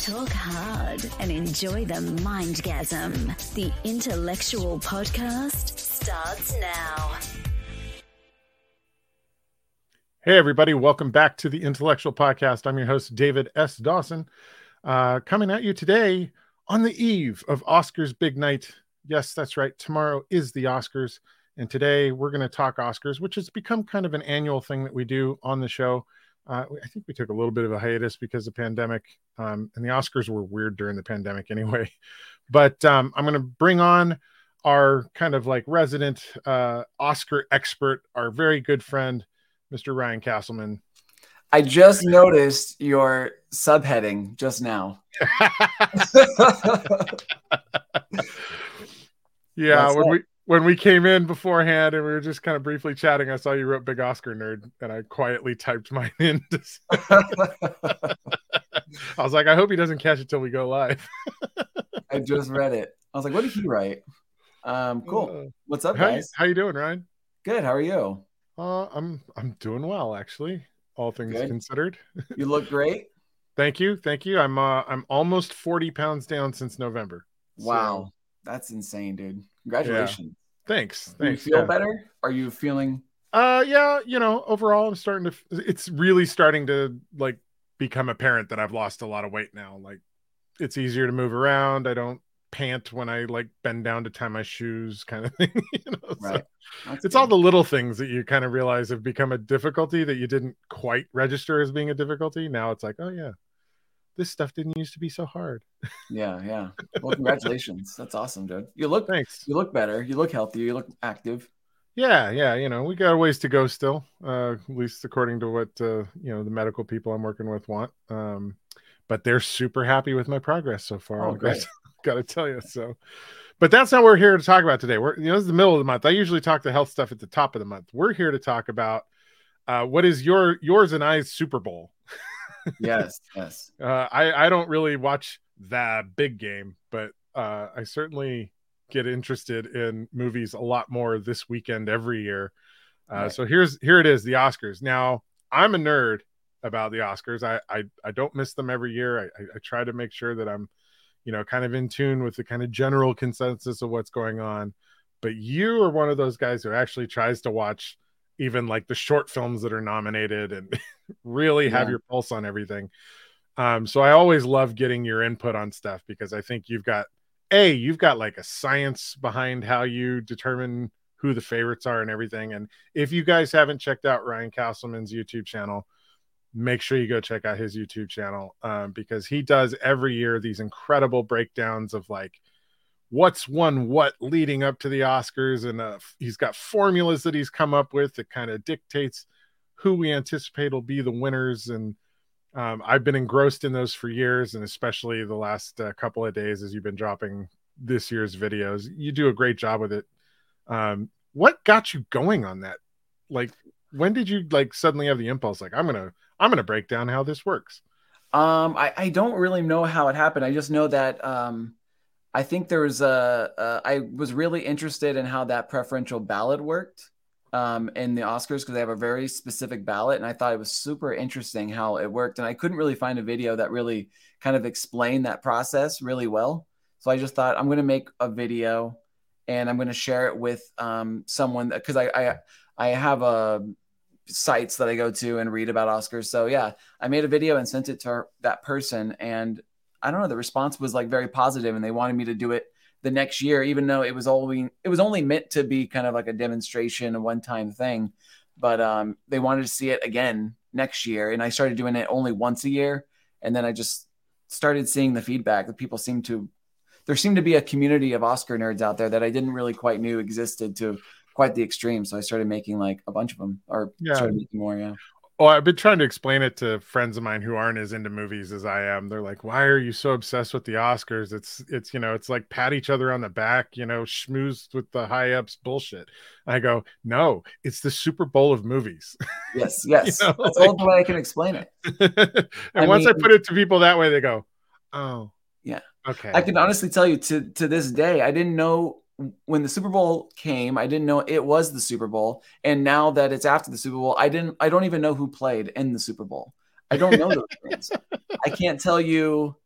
Talk hard and enjoy the mindgasm. The Intellectual Podcast starts now. Hey, everybody. Welcome back to the Intellectual Podcast. I'm your host, David S. Dawson, coming at you today on the eve of Oscars big night. Yes, that's right. Tomorrow is the Oscars. And today we're going to talk Oscars, which has become kind of an annual thing that we do on the show. I think we took a little bit of a hiatus because of the pandemic, and the Oscars were weird during the pandemic anyway. But I'm going to bring on our kind of like resident Oscar expert, our very good friend, Mr. Ryan Castleman. I just noticed your subheading just now. Yeah, when we came in beforehand and we were just kind of briefly chatting, I saw you wrote Big Oscar Nerd, and I quietly typed mine in. I was like, I hope he doesn't catch it till we go live. I just read it. I was like, what did he write? Cool. What's up, guys? How you doing, Ryan? Good. How are you? I'm doing well, actually, all things considered. You look great. Thank you. I'm almost 40 pounds down since November. Wow. So, that's insane, dude. Congratulations. Yeah. Thanks. Do you feel better? Are you feeling? Yeah, overall it's really starting to like become apparent that I've lost a lot of weight now. Like, it's easier to move around. I don't pant when I like bend down to tie my shoes, kind of thing. Right. So it's all the little things that you kind of realize have become a difficulty that you didn't quite register as being a difficulty. Now it's like, oh yeah, this stuff didn't used to be so hard. Yeah. Well, congratulations. That's awesome, dude. Thanks. You look better. You look healthier. You look active. Yeah. We got a ways to go still, at least according to what, the medical people I'm working with want. But they're super happy with my progress so far. Oh, great. Got to tell you. So, but that's not what we're here to talk about today. This is the middle of the month. I usually talk the health stuff at the top of the month. We're here to talk about what is yours and I's Super Bowl. Yes. I don't really watch the big game, but I certainly get interested in movies a lot more this weekend every year. Right. So here it is, the Oscars. Now, I'm a nerd about the Oscars. I don't miss them every year. I try to make sure that I'm kind of in tune with the kind of general consensus of what's going on. But you are one of those guys who actually tries to watch even like the short films that are nominated and really have your pulse on everything. So I always love getting your input on stuff because I think you've got like a science behind how you determine who the favorites are and everything. And if you guys haven't checked out Ryan Castleman's YouTube channel, make sure you go check out his YouTube channel because he does every year these incredible breakdowns of like what's won what leading up to the Oscars. And he's got formulas that he's come up with that kind of dictates who we anticipate will be the winners. And I've been engrossed in those for years, and especially the last couple of days as you've been dropping this year's videos. You do a great job with it. What got you going on that? Like, when did you like suddenly have the impulse? Like, I'm gonna break down how this works. I don't really know how it happened. I just know that I think there was I was really interested in how that preferential ballot worked in the Oscars because they have a very specific ballot, and I thought it was super interesting how it worked. And I couldn't really find a video that really kind of explained that process really well. So I just thought I'm going to make a video and I'm going to share it with someone because I have sites that I go to and read about Oscars. So yeah, I made a video and sent it to that person, and I don't know, the response was like very positive, and they wanted me to do it the next year, even though it was only meant to be kind of like a demonstration, a one-time thing. But they wanted to see it again next year, and I started doing it only once a year, and then I just started seeing the feedback that people there seemed to be a community of Oscar nerds out there that I didn't really quite knew existed to quite the extreme. So I started making like a bunch of them, started making more. Yeah. Oh, I've been trying to explain it to friends of mine who aren't as into movies as I am. They're like, why are you so obsessed with the Oscars? It's it's like pat each other on the back, schmooze with the high ups bullshit. I go, no, it's the Super Bowl of movies. Yes. That's all the way I can explain it. And once I put it to people that way, they go, oh, yeah. Okay. I can honestly tell you to this day, I didn't know when the Super Bowl came, I didn't know it was the Super Bowl. And now that it's after the Super Bowl, I don't even know who played in the Super Bowl. I don't know those things. I can't tell you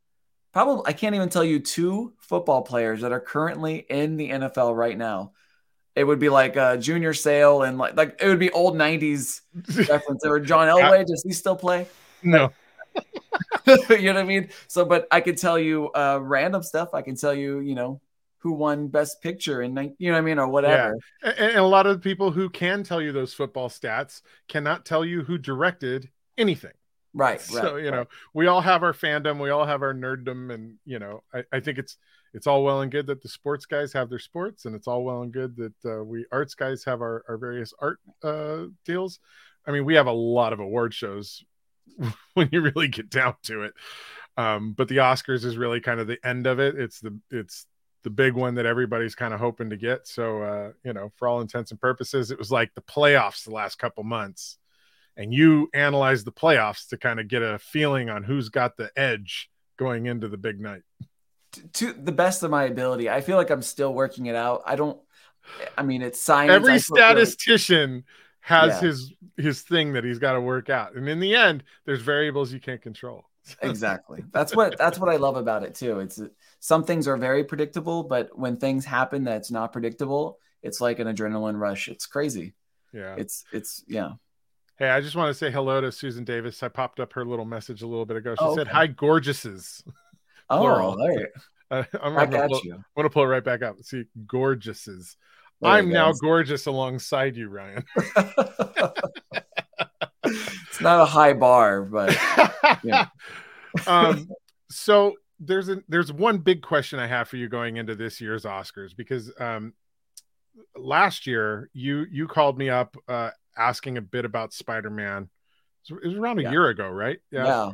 probably, I can't even tell you 2 football players that are currently in the NFL right now. It would be like Junior Seau and like it would be old 90s reference. Or John Elway, does he still play? No. You know what I mean? So, but I could tell you random stuff. I can tell you, who won Best Picture and you know what I mean, or whatever. Yeah. And a lot of the people who can tell you those football stats cannot tell you who directed anything. Right. So, we all have our fandom, we all have our nerddom, and I think it's all well and good that the sports guys have their sports, and it's all well and good that we arts guys have our various art deals. I mean, we have a lot of award shows when you really get down to it. But the Oscars is really kind of the end of it. It's the big one that everybody's kind of hoping to get. So, for all intents and purposes, it was like the playoffs the last couple months, and you analyze the playoffs to kind of get a feeling on who's got the edge going into the big night. To the best of my ability, I feel like I'm still working it out. It's science. Every statistician has his thing that he's got to work out. And in the end, there's variables you can't control. Exactly. That's what I love about it too. It's some things are very predictable, but when things happen that's not predictable, it's like an adrenaline rush. It's crazy. Yeah. It's yeah. Hey, I just want to say hello to Susan Davis. I popped up her little message a little bit ago. She said, "Hi, gorgeouses." Oh, there. I'm going to pull it right back up. See, gorgeouses. I'm now gorgeous alongside you, Ryan. It's not a high bar, but yeah. So there's one big question I have for you going into this year's Oscars, because last year you called me up asking a bit about Spider-Man. It was around a year ago, right? Yeah.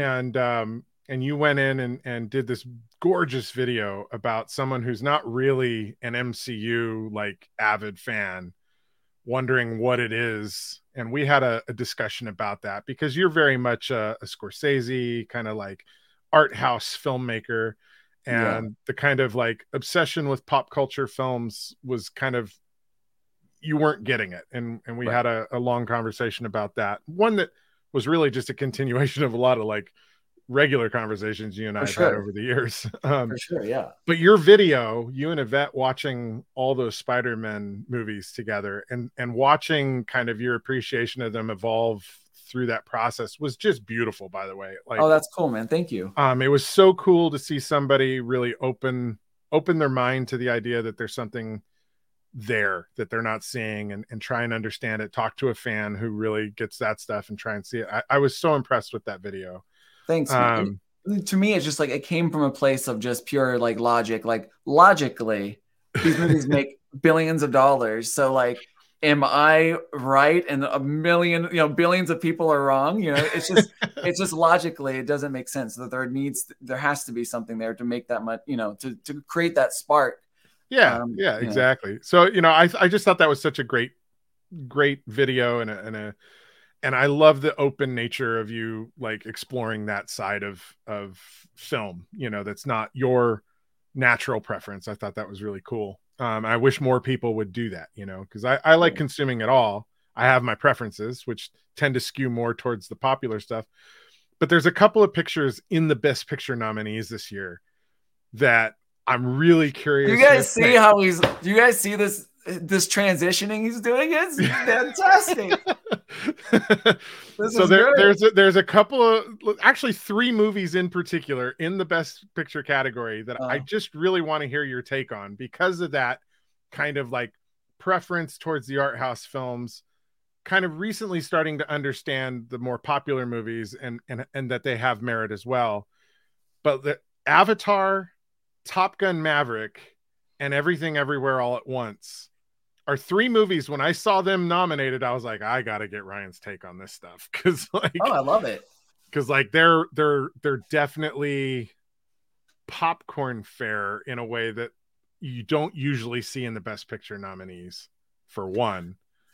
And you went in and did this gorgeous video about someone who's not really an MCU like avid fan, wondering what it is. And we had a discussion about that, because you're very much a Scorsese kind of like art house filmmaker, and the kind of like obsession with pop culture films was kind of, you weren't getting it. And we had a long conversation about that. One that was really just a continuation of a lot of like regular conversations you and I have had over the years. For sure, yeah. But your video, you and Yvette watching all those Spider-Man movies together and watching kind of your appreciation of them evolve through that process was just beautiful, by the way. Like, oh, that's cool, man. Thank you. It was so cool to see somebody really open their mind to the idea that there's something there that they're not seeing, and try and understand it. Talk to a fan who really gets that stuff and try and see it. I was so impressed with that video. Thanks. To me, it's just like it came from a place of just pure like logic. Like logically, these movies make billions of dollars. So like, am I right? And a million, billions of people are wrong. It's just logically, it doesn't make sense that there has to be something there to make that much, to create that spark. Yeah, exactly. So, I just thought that was such a great video, and I love the open nature of you like exploring that side of film, that's not your natural preference. I thought that was really cool. I wish more people would do that, because I like consuming it all. I have my preferences, which tend to skew more towards the popular stuff. But there's a couple of pictures in the Best Picture nominees this year that I'm really curious. Do you guys see do you guys see this transitioning he's doing? It's fantastic. So there's a couple of, actually 3 movies in particular in the Best Picture category that I just really want to hear your take on, because of that kind of like preference towards the art house films, kind of recently starting to understand the more popular movies and that they have merit as well. But the Avatar, Top Gun Maverick, and Everything Everywhere All at Once are 3 movies. When I saw them nominated, I was like, I gotta get Ryan's take on this stuff, because like, oh, I love it, because like they're definitely popcorn fare in a way that you don't usually see in the Best Picture nominees, for one.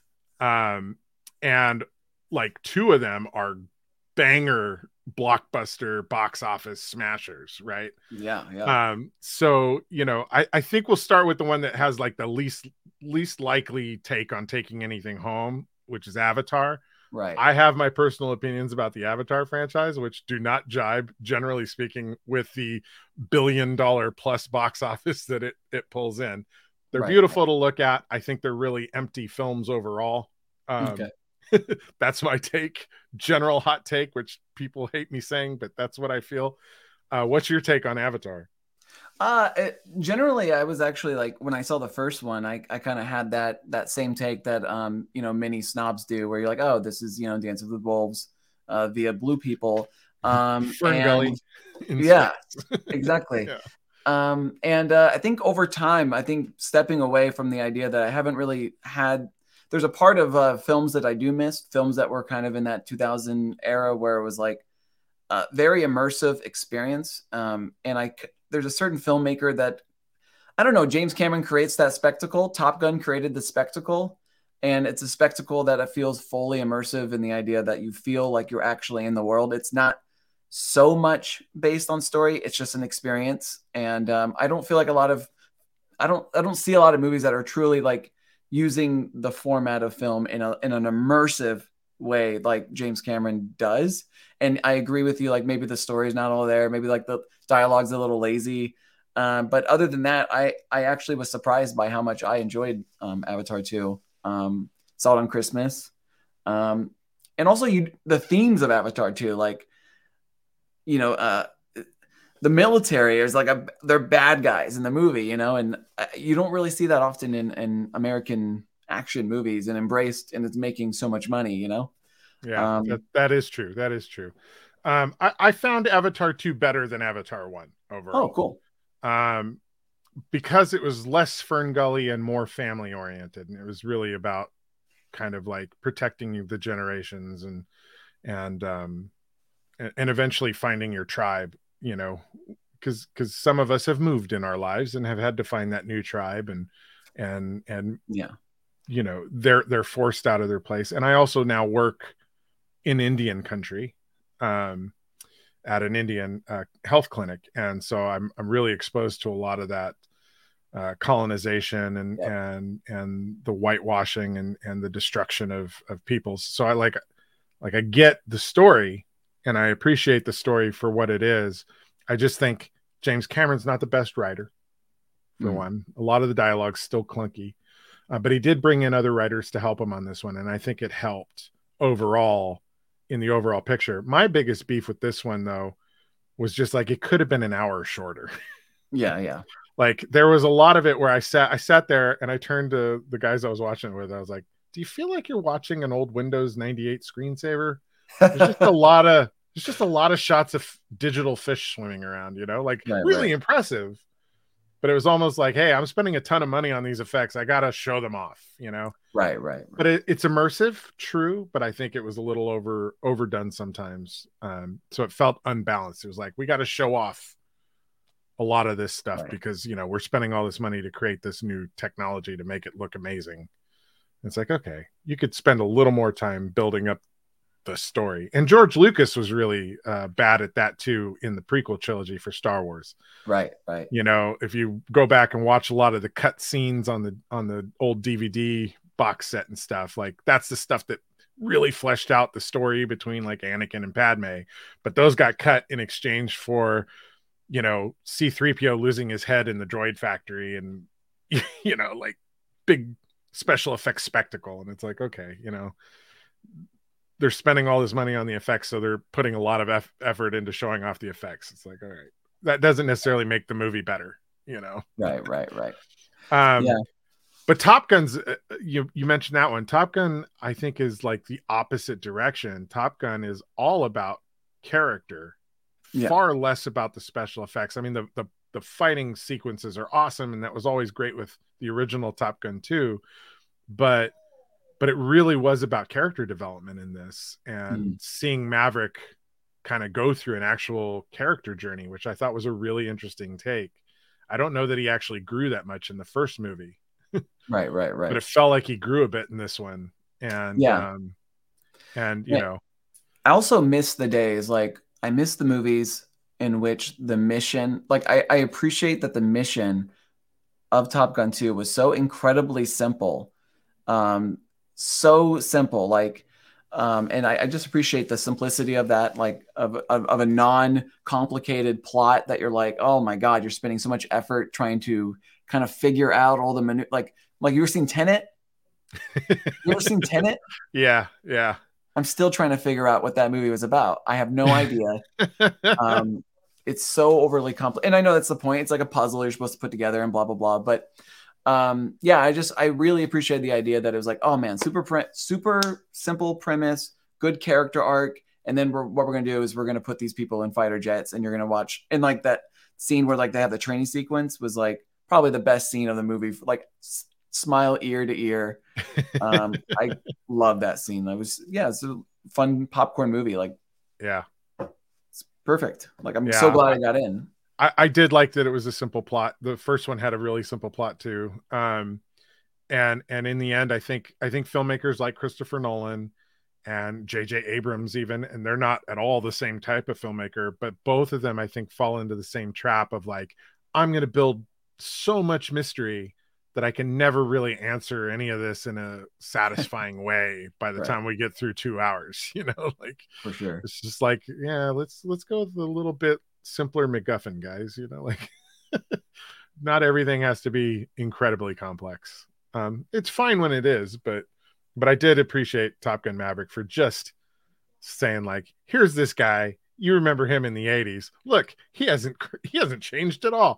And like 2 of them are banger blockbuster box office smashers, right? Yeah. So I think we'll start with the one that has like the least likely take on taking anything home, which is Avatar. Right. I have my personal opinions about the Avatar franchise, which do not jibe, generally speaking, with the $1 billion plus box office that it pulls in. They're Right. beautiful to look at. I think they're really empty films overall. Okay. That's my take, general hot take, which people hate me saying, but that's what I feel. What's your take on Avatar? Generally, I was actually like, when I saw the first one, I kind of had that same take that many snobs do, where you're like, oh, this is Dance with Wolves via Blue People, Fern and Gully. yeah, exactly. Yeah. And I think over time, I think stepping away from the idea that I haven't really had, there's a part of films that I do miss, films that were kind of in that 2000 era where it was like very immersive experience. And there's a certain filmmaker that, I don't know, James Cameron creates that spectacle. Top Gun created the spectacle. And it's a spectacle that it feels fully immersive in the idea that you feel like you're actually in the world. It's not so much based on story. It's just an experience. And I don't feel like I don't see a lot of movies that are truly like using the format of film in an immersive way like James Cameron does. And I agree with you, like maybe the story is not all there, maybe like the dialogue's a little lazy, but other than that, I actually was surprised by how much I enjoyed Avatar 2. Saw it on Christmas, and also the themes of Avatar 2, like the military is like they're bad guys in the movie, and you don't really see that often in American action movies, and embraced, and it's making so much money, Yeah, that is true. That is true. I found Avatar 2 better than Avatar 1 overall. Oh, cool. Because it was less Fern Gully and more family oriented, and it was really about kind of like protecting the generations and eventually finding your tribe, because some of us have moved in our lives and have had to find that new tribe, and yeah, they're forced out of their place. And I also now work in Indian country, at an Indian health clinic, and so I'm really exposed to a lot of that colonization and the whitewashing and the destruction of peoples. So I get the story, and I appreciate the story for what it is. I just think James Cameron's not the best writer, for one. A lot of the dialogue's still clunky, but he did bring in other writers to help him on this one, and I think it helped overall in the overall picture. My biggest beef with this one, though, was just like it could have been an hour shorter. Yeah. Like there was a lot of it where I sat there and I turned to the guys I was watching it with. I was like, "Do you feel like you're watching an old Windows 98 screensaver?" There's just a lot of shots of digital fish swimming around, really impressive. But it was almost like, hey, I'm spending a ton of money on these effects. I got to show them off, Right. But it's immersive, true. But I think it was a little overdone sometimes. So it felt unbalanced. It was like, we got to show off a lot of this stuff because, we're spending all this money to create this new technology to make it look amazing. It's like, okay, you could spend a little more time building up the story. And George Lucas was really bad at that too in the prequel trilogy for Star Wars. Right. If you go back and watch a lot of the cut scenes on the old DVD box set and stuff, like that's the stuff that really fleshed out the story between like Anakin and Padme. But those got cut in exchange for, C-3PO losing his head in the droid factory and, like big special effects spectacle. And it's like, okay, they're spending all this money on the effects, so they're putting a lot of effort into showing off the effects. It's like, all right, that doesn't necessarily make the movie better, Right. Yeah. But Top Gun's, you mentioned that one. Top Gun, I think, is like the opposite direction. Top Gun is all about character, far less about the special effects. I mean, the fighting sequences are awesome, and that was always great with the original Top Gun too. But it really was about character development in this, and seeing Maverick kind of go through an actual character journey, which I thought was a really interesting take. I don't know that he actually grew that much in the first movie. Right. But it felt like he grew a bit in this one. And, I also miss the days. Like I miss the movies in which the mission, like I appreciate that the mission of Top Gun 2 was so incredibly simple. So simple. Like And I just appreciate the simplicity of that, like of a non-complicated plot that you're like, oh my God, you're spending so much effort trying to kind of figure out all the like you ever seen Tenet? You ever seen Tenet? Yeah. I'm still trying to figure out what that movie was about. I have no idea. It's so overly complicated. And I know that's the point. It's like a puzzle you're supposed to put together and blah, blah, blah. But yeah, I really appreciate the idea that it was like, oh man, super simple premise, good character arc. And then what we're going to do is we're going to put these people in fighter jets and you're going to watch. And like that scene where like they have the training sequence was like probably the best scene of the movie. Like smile ear to ear. I love that scene. It's a fun popcorn movie. Like, yeah, it's perfect. Like, I'm so glad I got in. I did like that it was a simple plot. The first one had a really simple plot too. And in the end, I think filmmakers like Christopher Nolan and J.J. Abrams even, and they're not at all the same type of filmmaker, but both of them I think fall into the same trap of like, I'm going to build so much mystery that I can never really answer any of this in a satisfying way by the time we get through 2 hours, like for sure. It's just like, yeah, let's go with a little bit simpler MacGuffin, guys, like not everything has to be incredibly complex. It's fine when it is, but I did appreciate Top Gun Maverick for just saying like, here's this guy, you remember him in the 80s, look, he hasn't changed at all,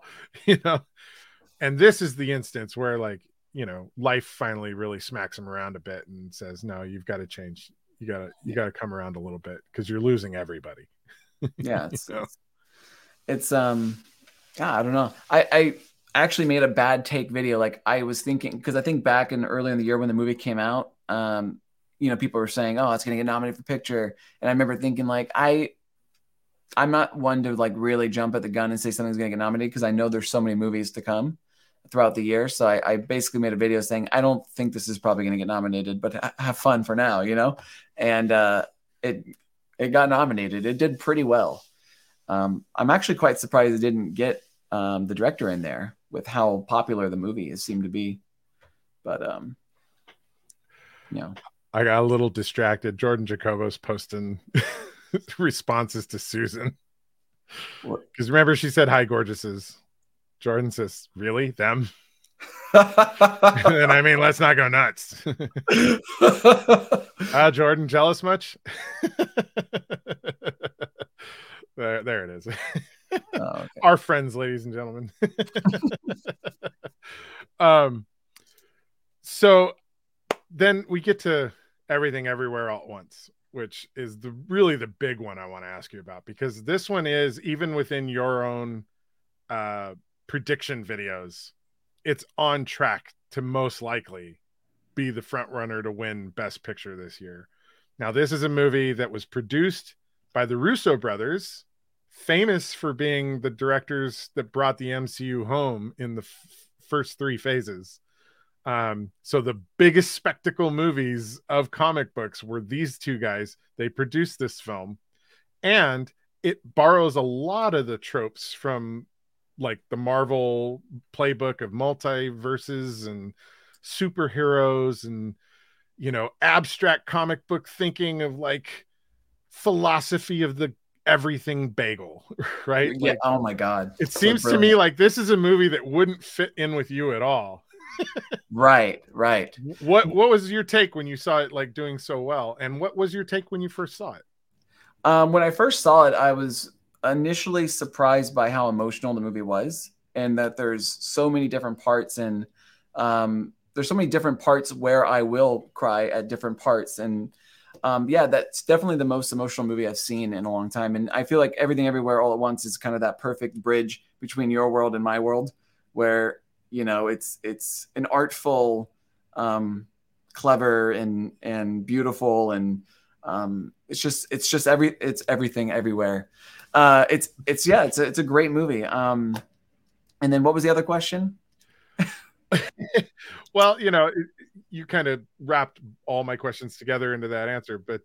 and this is the instance where like, life finally really smacks him around a bit and says, no, you've got to change, you got to come around a little bit because you're losing everybody. Yeah, it's I don't know. I actually made a bad take video. Like I was thinking, because I think back early in the year when the movie came out, people were saying, oh, it's going to get nominated for picture. And I remember thinking like, I'm not one to like really jump at the gun and say something's going to get nominated because I know there's so many movies to come throughout the year. So I basically made a video saying, I don't think this is probably going to get nominated, but have fun for now, and it got nominated. It did pretty well. I'm actually quite surprised it didn't get the director in there with how popular the movie has seemed to be. But I got a little distracted. Jordan Jacobos posting responses to Susan because remember she said hi gorgeouses. Jordan says, really, them? And I mean, let's not go nuts. Jordan, jealous much? There it is. Oh, okay. Our friends, ladies and gentlemen. So then we get to Everything Everywhere All at Once, which is really the big one I want to ask you about, because this one is, even within your own prediction videos, it's on track to most likely be the front runner to win Best Picture this year. Now, this is a movie that was produced by the Russo brothers, famous for being the directors that brought the MCU home in the first three phases. So the biggest spectacle movies of comic books were these two guys. They produced this film, and it borrows a lot of the tropes from like the Marvel playbook of multiverses and superheroes and, abstract comic book thinking of like philosophy of the everything bagel, right? Yeah. Like, oh my God. It seems to me like this is a movie that wouldn't fit in with you at all. Right. What was your take when you saw it like doing so well? And what was your take when you first saw it? When I first saw it, I was initially surprised by how emotional the movie was, and that there's so many different parts, and there's so many different parts where I will cry at different parts. And that's definitely the most emotional movie I've seen in a long time. And I feel like Everything Everywhere All at Once is kind of that perfect bridge between your world and my world, where it's an artful, clever and beautiful, and it's everything everywhere. It's a great movie. And then what was the other question? Well, you kind of wrapped all my questions together into that answer, but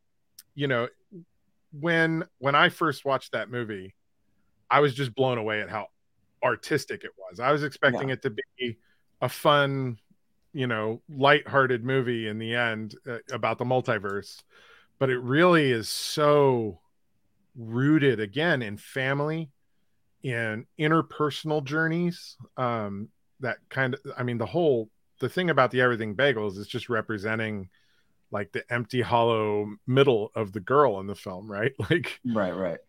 when I first watched that movie, I was just blown away at how artistic it was. I was expecting it to be a fun lighthearted movie in the end about the multiverse, but it really is so rooted again in family, in interpersonal journeys. That kind of, I mean, the thing about the Everything Bagels is just representing like the empty, hollow middle of the girl in the film, right? Like, right.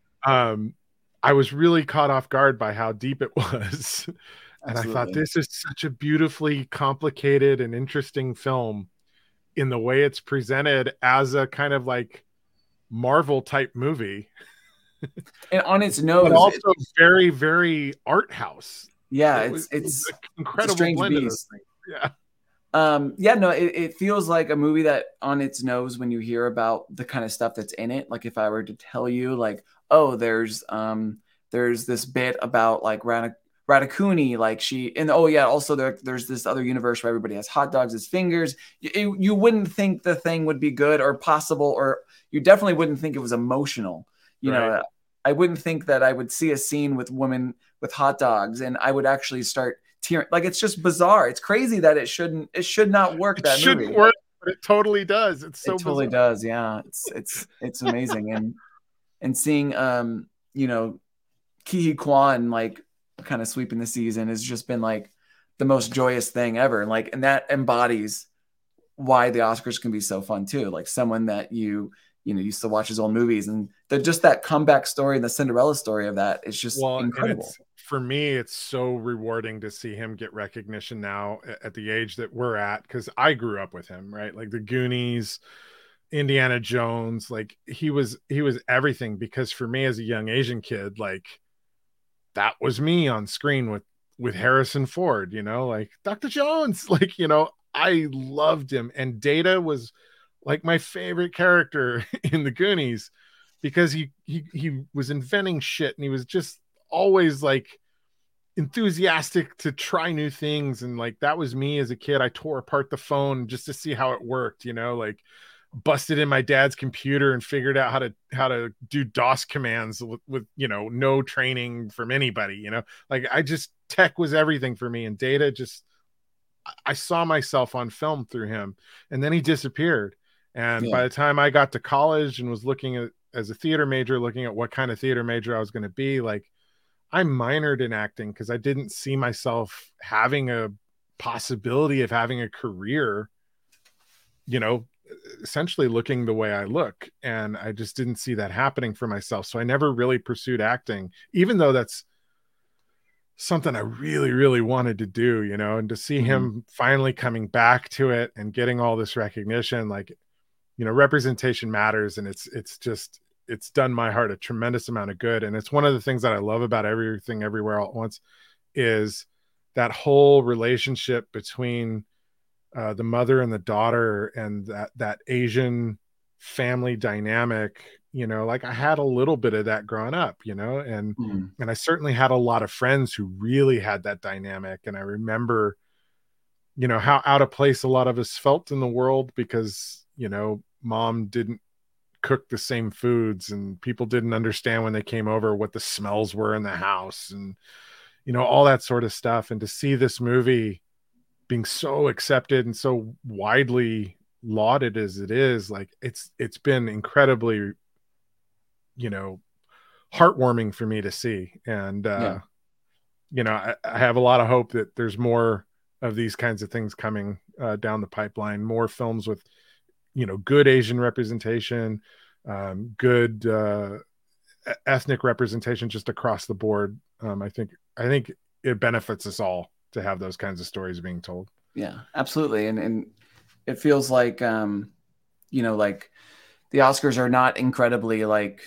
I was really caught off guard by how deep it was. And Absolutely. I thought, this is such a beautifully complicated and interesting film in the way it's presented as a kind of like Marvel type movie. And on its nose, but also very, very art house. Yeah, it's an incredible strange blend beast. of those things. Yeah. It feels like a movie that on its nose when you hear about the kind of stuff that's in it. Like if I were to tell you like, oh, there's this bit about like Ratatouille, like also there's this other universe where everybody has hot dogs as fingers. You wouldn't think the thing would be good or possible, or you definitely wouldn't think it was emotional. You know, I wouldn't think that I would see a scene with women with hot dogs and I would actually start tearing. Like, it's just bizarre. It's crazy that it should not work. That shouldn't movie work, but it totally does. It totally does. Yeah, it's amazing. and seeing Ke Huy Quan like kind of sweeping the season has just been like the most joyous thing ever. And that embodies why the Oscars can be so fun too. Like someone that used to watch his old movies, and just that comeback story and the Cinderella story of that is just incredible. For me, it's so rewarding to see him get recognition now at the age that we're at, because I grew up with him, right? Like the Goonies, Indiana Jones, like he was everything. Because for me as a young Asian kid, like that was me on screen with Harrison Ford, like Dr. Jones, like, I loved him. And Data was like my favorite character in the Goonies, because he was inventing shit, and he was just always like enthusiastic to try new things. And like that was me as a kid. I tore apart the phone just to see how it worked, like busted in my dad's computer and figured out how to do DOS commands with no training from anybody. Like tech was everything for me. And Data, I saw myself on film through him. And then he disappeared. And by the time I got to college and was looking at, as a theater major, looking at what kind of theater major I was going to be, like I minored in acting because I didn't see myself having a possibility of having a career, essentially looking the way I look. And I just didn't see that happening for myself. So I never really pursued acting, even though that's something I really, really wanted to do, and to see him finally coming back to it and getting all this recognition, like, representation matters. And it's done my heart a tremendous amount of good. And it's one of the things that I love about Everything Everywhere All at Once is that whole relationship between the mother and the daughter, and that Asian family dynamic. Like I had a little bit of that growing up, and I certainly had a lot of friends who really had that dynamic. And I remember, how out of place a lot of us felt in the world because, mom didn't cook the same foods, and people didn't understand when they came over what the smells were in the house, and, all that sort of stuff. And to see this movie being so accepted and so widely lauded as it is, like it's been incredibly, heartwarming for me to see. And, I have a lot of hope that there's more of these kinds of things coming down the pipeline, more films with, good Asian representation, good ethnic representation just across the board. I think it benefits us all to have those kinds of stories being told. Yeah, absolutely. And it feels like, like the Oscars are not incredibly like,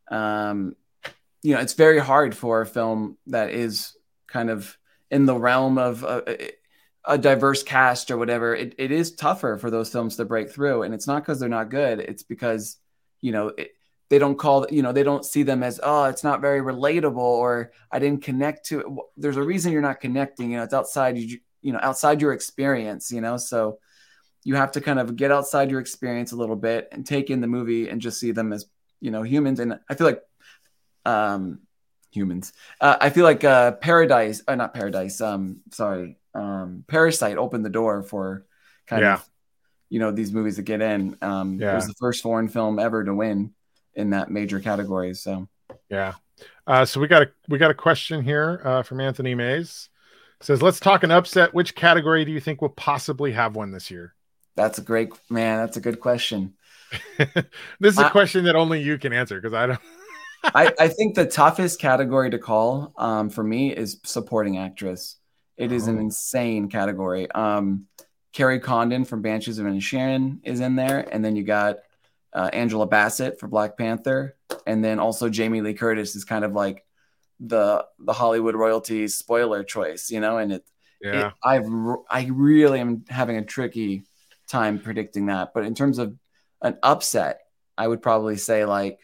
it's very hard for a film that is kind of in the realm of a diverse cast or whatever. It is tougher for those films to break through. And it's not because they're not good. It's because, they don't they don't see them as, oh, it's not very relatable, or I didn't connect to it. There's a reason you're not connecting, it's outside outside your experience, so you have to kind of get outside your experience a little bit and take in the movie and just see them as, humans. And I feel like, humans, I feel like not Paradise. Parasite opened the door for kind of, these movies to get in. It was the first foreign film ever to win in that major category. So yeah. So we got a question here from Anthony Mays. It says, let's talk an upset. Which category do you think will possibly have one this year? That's a good question. This is a question that only you can answer, because I don't. I think the toughest category to call for me is supporting actress. It is an insane category. Carrie Condon from Banshees of Inisherin is in there, and then you got Angela Bassett for Black Panther, and then also Jamie Lee Curtis is kind of like the Hollywood royalty spoiler choice, and I really am having a tricky time predicting that. But in terms of an upset, I would probably say I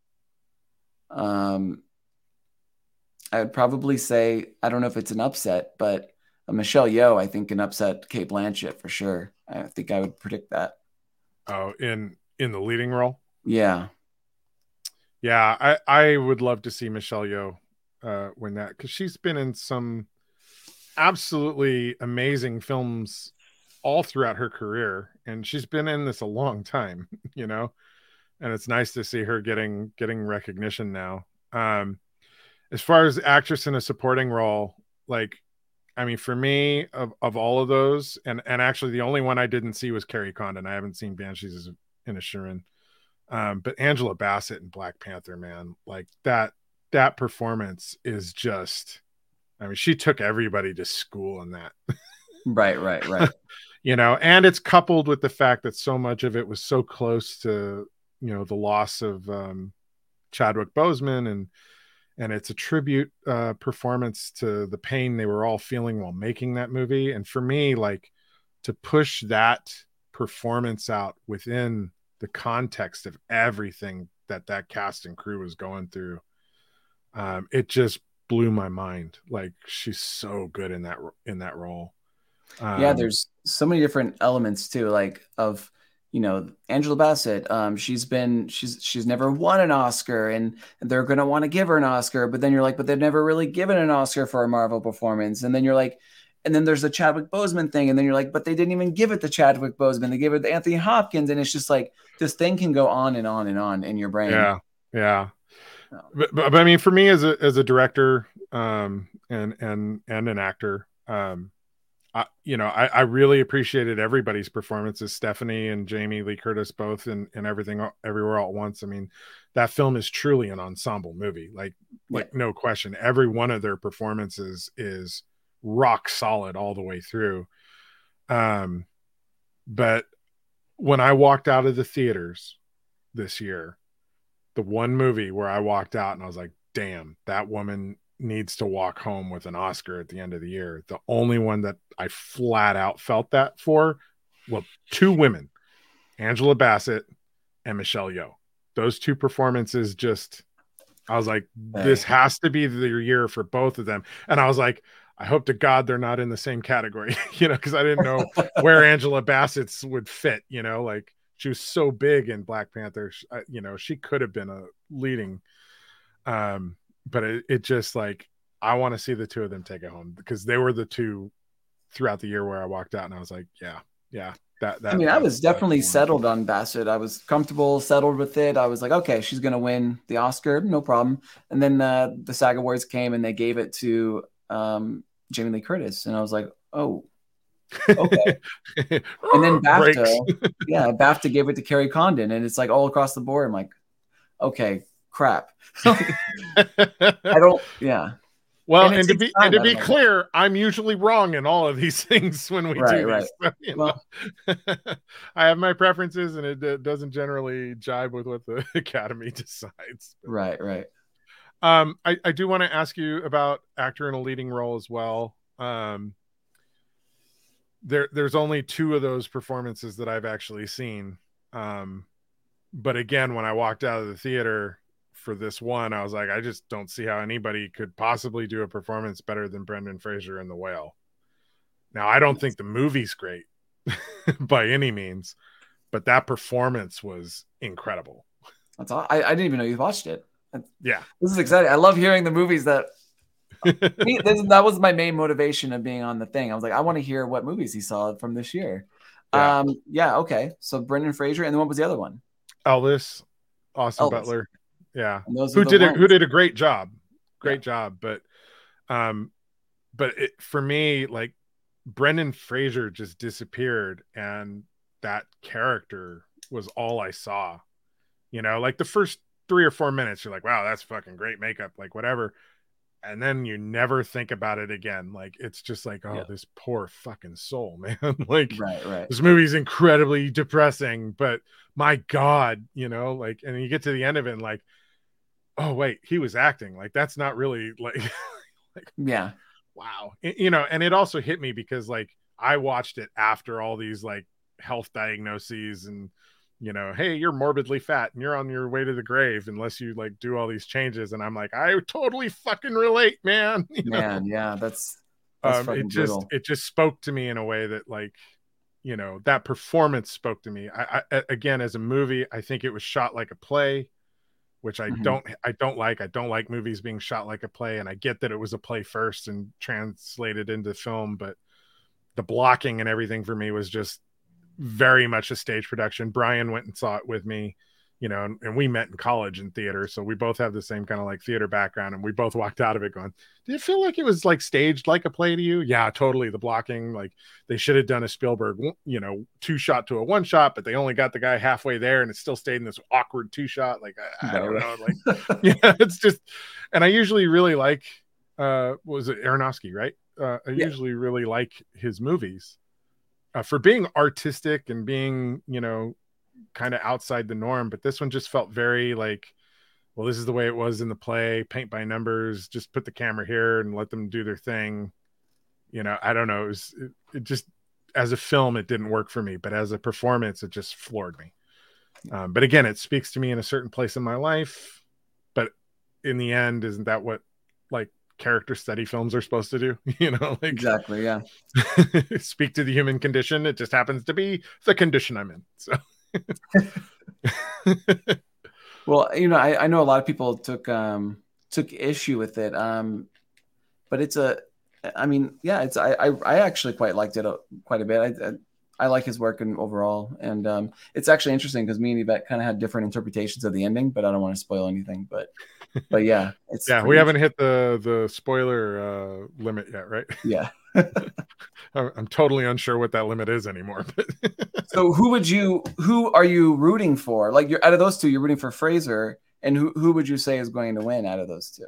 would probably say, I don't know if it's an upset, but Michelle Yeoh, I think, can upset Cate Blanchett for sure. I think I would predict that. Oh, in the leading role? Yeah. Yeah, I would love to see Michelle Yeoh win that, because she's been in some absolutely amazing films all throughout her career, and she's been in this a long time, and it's nice to see her getting recognition now. As far as actress in a supporting role, for me, of all of those, and actually the only one I didn't see was Carrie Condon. I haven't seen Banshees of Inisherin. But Angela Bassett in Black Panther, man, that performance is just, she took everybody to school in that. Right. And it's coupled with the fact that so much of it was so close to, the loss of Chadwick Boseman, and it's a tribute performance to the pain they were all feeling while making that movie. And for me, to push that performance out within the context of everything that cast and crew was going through, it just blew my mind. She's so good in that role. There's so many different elements too, of Angela Bassett. She's never won an Oscar, and they're gonna want to give her an Oscar, but then you're like, but they've never really given an Oscar for a Marvel performance, and then you're like, and then there's the Chadwick Boseman thing, and then you're like, but they didn't even give it to Chadwick Boseman, they gave it to Anthony Hopkins, and it's just this thing can go on and on and on in your brain. Yeah. But for me, as a director, and an actor, I really appreciated everybody's performances. Stephanie and Jamie Lee Curtis both in Everything Everywhere All at Once. That film is truly an ensemble movie. No question. Every one of their performances is rock solid all the way through. But when I walked out of the theaters this year, the one movie where I walked out and I was like, damn, that woman needs to walk home with an Oscar at the end of the year. The only one that I flat out felt that for, two women, Angela Bassett and Michelle Yeoh. Those two performances I was like, this has to be the year for both of them. And I was like, I hope to God they're not in the same category, because I didn't know where Angela Bassett's would fit, she was so big in Black Panther. She could have been a leading, but it just I want to see the two of them take it home, because they were the two throughout the year where I walked out and I was like, yeah. I was definitely settled on Bassett. I was comfortable, settled with it. I was like, okay, she's going to win the Oscar, no problem. And then the SAG Awards came and they gave it to Jamie Lee Curtis. And I was like, oh, okay. And then BAFTA gave it to Carrie Condon, and it's all across the board. I'm like, okay, crap. Well, and to be clear, I'm usually wrong in all of these things when we do this. So, I have my preferences, and it doesn't generally jibe with what the Academy decides. Right. I do want to ask you about actor in a leading role as well. There's only two of those performances that I've actually seen. But again, when I walked out of the theater for this one, I was like, I just don't see how anybody could possibly do a performance better than Brendan Fraser in The Whale. Now, I don't think the movie's great by any means, but that performance was incredible. That's all. I didn't even know you watched it. Yeah. This is exciting. I love hearing the movies that That was my main motivation of being on the thing. I was like, I want to hear what movies he saw from this year. Yeah. Okay. So Brendan Fraser, and then what was the other one? Elvis, Austin Elvis. Butler. Yeah. Who did a great job. Job. But for me, like, Brendan Fraser just disappeared, and that character was all I saw. You know, like the first 3 or 4 minutes, you're like, wow, that's fucking great makeup, like whatever. And then you never think about it again. Like, it's just like, oh, this poor fucking soul, man. Like, right. This movie's incredibly depressing, but my God, you know, like, and you get to the end of it and like, oh wait, he was acting. Like, that's not really like, yeah. Wow. You know, and it also hit me because like I watched it after all these like health diagnoses and, you know, hey, you're morbidly fat and you're on your way to the grave unless you like do all these changes. And I'm like, I totally fucking relate, man. Yeah, that's it just spoke to me in a way that, like, you know, that performance spoke to me. I again, as a movie, I think it was shot like a play, which I don't like. I don't like movies being shot like a play. And I get that it was a play first and translated into film, but the blocking and everything for me was just very much a stage production. Brian went and saw it with me, you know, and we met in college in theater. So we both have the same kind of like theater background, and we both walked out of it going, did it feel like it was like staged like a play to you? Yeah, totally. The blocking, like they should have done a Spielberg, you know, 2-shot to a 1-shot, but they only got the guy halfway there and it still stayed in this awkward 2-shot. Like, I don't know. Like, yeah, it's just, and I usually really like, was it Aronofsky, right? I usually really like his movies for being artistic and being, you know, kind of outside the norm. But this one just felt very like, well, this is the way it was in the play, paint by numbers, just put the camera here and let them do their thing. You know, I don't know. It just, as a film, it didn't work for me, but as a performance, it just floored me. But again, it speaks to me in a certain place in my life. But in the end, isn't that what like character study films are supposed to do? You know, like, exactly. Yeah. Speak to the human condition. It just happens to be the condition I'm in. So, well, you know, I know a lot of people took issue with it. But it's I mean, yeah, I actually quite liked it quite a bit. I like his work and overall, and it's actually interesting because me and Yvette kind of had different interpretations of the ending, but I don't want to spoil anything. But yeah, it's we haven't hit the spoiler limit yet, right? Yeah. I'm totally unsure what that limit is anymore. So who are you rooting for? Like, you're out of those two, you're rooting for Fraser, and who would you say is going to win out of those two?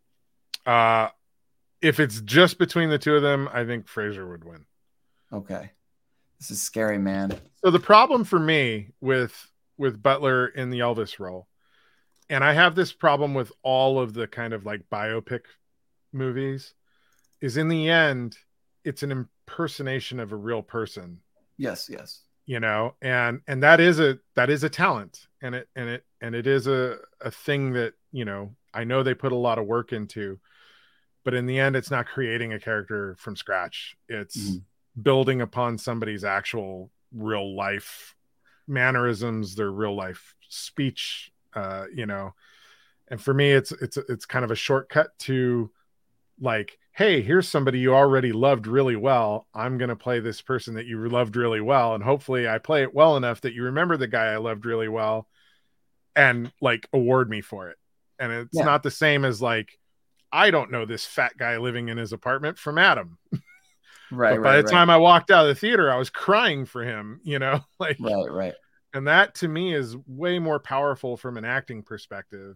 If it's just between the two of them, I think Fraser would win. Okay. This is scary, man. So the problem for me with Butler in the Elvis role, and I have this problem with all of the kind of like biopic movies, is in the end, it's an impersonation of a real person. Yes. You know, and that is a talent, and it is a thing that, you know, I know they put a lot of work into, but in the end, it's not creating a character from scratch. It's building upon somebody's actual real life mannerisms, their real life speech, you know. And for me, it's kind of a shortcut to like, hey, here's somebody you already loved really well. I'm going to play this person that you loved really well. And hopefully I play it well enough that you remember the guy I loved really well and like award me for it. And it's not the same as like, I don't know this fat guy living in his apartment from Adam. Right. But by the time I walked out of the theater, I was crying for him, you know, like, right. And that to me is way more powerful from an acting perspective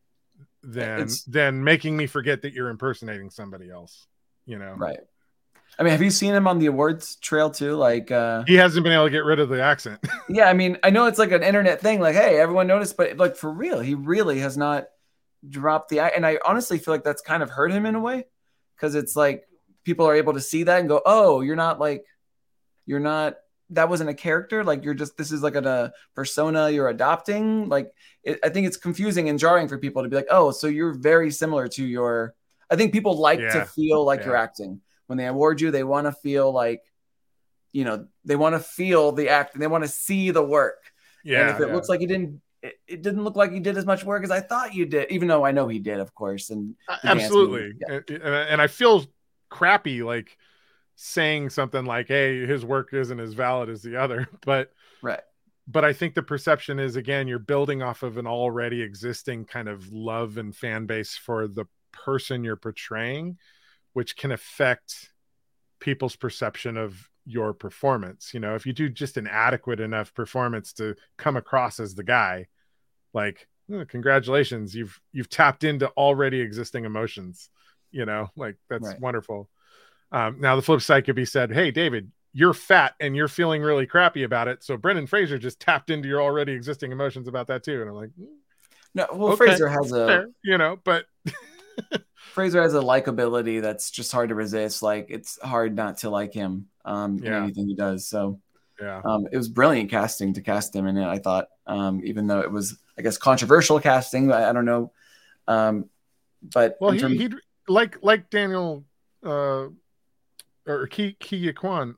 than making me forget that you're impersonating somebody else, you know? Right. I mean, have you seen him on the awards trail too? Like, he hasn't been able to get rid of the accent. Yeah. I mean, I know it's like an internet thing, like, hey, everyone noticed, but like for real, he really has not dropped the, and I honestly feel like that's kind of hurt him in a way. Cause it's like, people are able to see that and go, oh, that wasn't a character. Like, this is like a persona you're adopting. Like, I think it's confusing and jarring for people to be like, oh, so you're very similar to I think people like to feel like you're acting. When they award you, they want to feel like, you know, they want to feel the act and they want to see the work. Yeah. And if it looks like you didn't it didn't look like you did as much work as I thought you did, even though I know he did, of course. And absolutely. And I feel crappy like saying something like, hey, his work isn't as valid as the other, but I think the perception is, again, you're building off of an already existing kind of love and fan base for the person you're portraying, which can affect people's perception of your performance. If you do just an adequate enough performance to come across as the guy, like, congratulations, you've tapped into already existing emotions, like that's wonderful. Now the flip side could be said, hey, David, you're fat and you're feeling really crappy about it. So Brendan Fraser just tapped into your already existing emotions about that too. And I'm like, no, well, okay, Fraser has fair, but Fraser has a likability that's just hard to resist. Like, it's hard not to like him in anything he does. So it was brilliant casting to cast him in it, I thought, even though it was, I guess, controversial casting. I don't know. But he like Daniel or Ke Kwan,